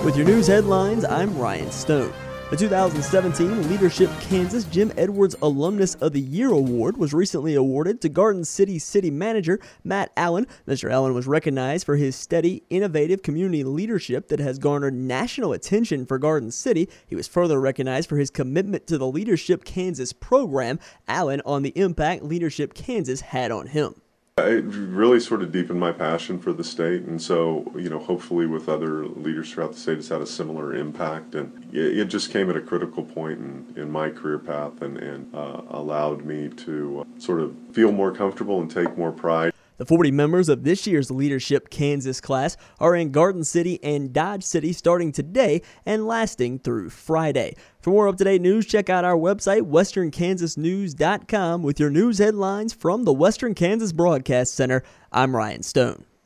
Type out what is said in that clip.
With your news headlines, I'm Ryan Stone. The 2017 Leadership Kansas Jim Edwards Alumnus of the Year Award was recently awarded to Garden City City Manager Matt Allen. Mr. Allen was recognized for his steady, innovative community leadership that has garnered national attention for Garden City. He was further recognized for his commitment to the Leadership Kansas program. Allen on the impact Leadership Kansas had on him. It really sort of deepened my passion for the state, and so, hopefully with other leaders throughout the state, it's had a similar impact, and it just came at a critical point in my career path and allowed me to sort of feel more comfortable and take more pride. The 40 members of this year's Leadership Kansas class are in Garden City and Dodge City starting today and lasting through Friday. For more up-to-date news, check out our website, westernkansasnews.com, with your news headlines from the Western Kansas Broadcast Center. I'm Ryan Stone.